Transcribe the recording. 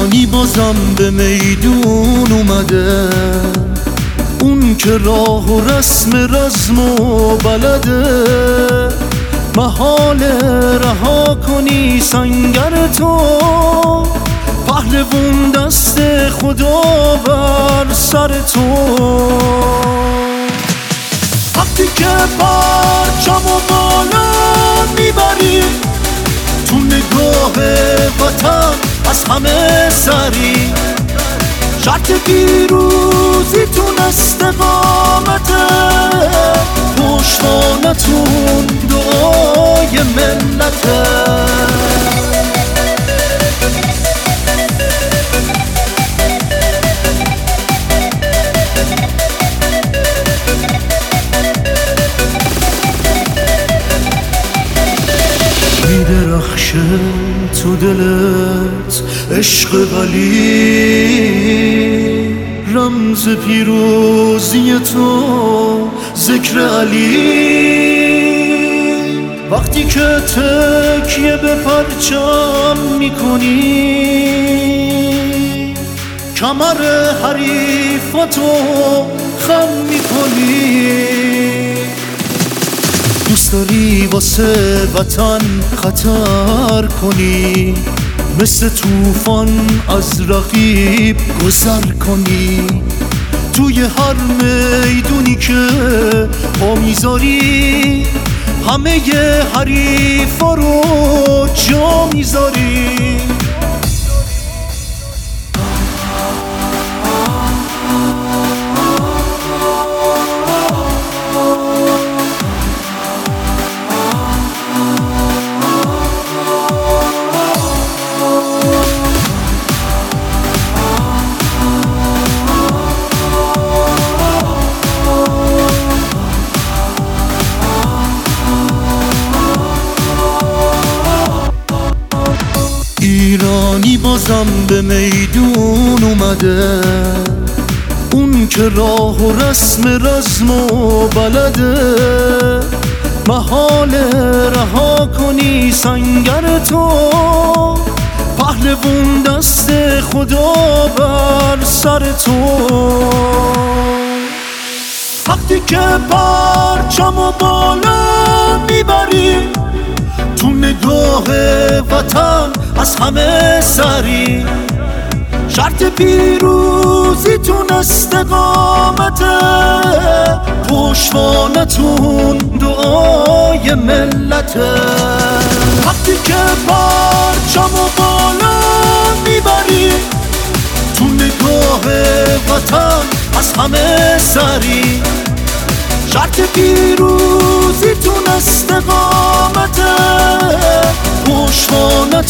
ایرانی بازم به میدون اومده، اون که راه و رسم رزم و بلده. محاله رها کنی سنگر تو، پهلوون دست خدا بر سر تو. وقتی که پرچم و بالا میبری، تو نگاه وطن از همه سری. شرط پیروزی تون استقامته، پشتوانتون دعای ملته. میدرخشه تو دلت عشق ولی، رمز پیروزی تو ذکر علی. وقتی که تکیه به پرچم میکنی، کمر حریفتو خم میکنی. دوست داری واسه وطن خطر کنی، مثل طوفان از رقیب گذر کنی. توی هر میدونی که پا میذاری، همه حریفا رو جا میذاری. ایرانی بازم به میدون اومده، اون که راه و رسم رزم و بلده. محاله رها کنی سنگر تو، پهلوون دست خدا بر سر تو. وقتی که پرچم و بالا میبری، تو نگاه وطن از همه سری. شرط پیروزیتون استقامته، پشتوانتون دعای ملته. وقتی که پرچم و بالا میبری، تو نگاه وطن از همه سری. شرط پیروزیتون استقامته، پشتوانتون